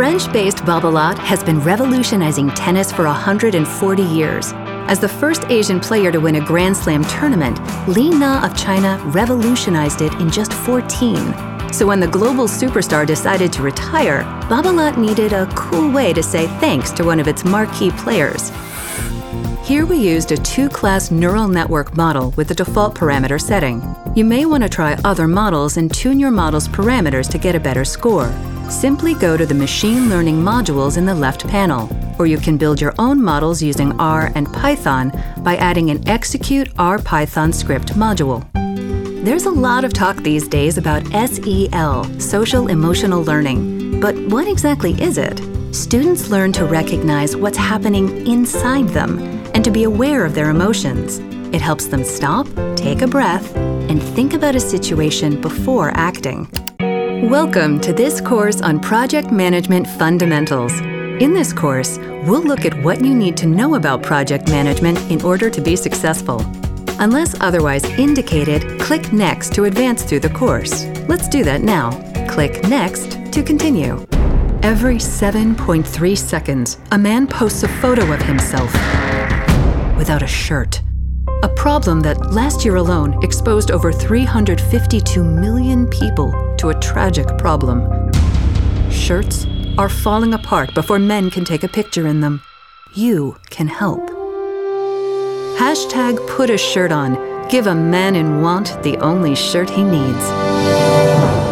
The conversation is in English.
French-based Babolat has been revolutionizing tennis for 140 years. As the first Asian player to win a Grand Slam tournament, Li Na of China revolutionized it in just 14. So when the global superstar decided to retire, Babolat needed a cool way to say thanks to one of its marquee players. Here we used a two-class neural network model with the default parameter setting. You may want to try other models and tune your model's parameters to get a better score. Simply go to the machine learning modules in the left panel, or you can build your own models using R and Python by adding an execute R Python script module. There's a lot of talk these days about SEL, social emotional learning. But what exactly is it? Students learn to recognize what's happening inside them and to be aware of their emotions. It helps them stop, take a breath, and think about a situation before acting. Welcome to this course on Project Management Fundamentals. In this course, we'll look at what you need to know about project management in order to be successful. Unless otherwise indicated, click Next to advance through the course. Let's do that now. Click Next to continue. Every 7.3 seconds, a man posts a photo of himself without a shirt. A problem that last year alone exposed over 352 million people to a tragic problem. Shirts are falling apart before men can take a picture in them. You can help. Hashtag put a shirt on. Give a man in want the only shirt he needs.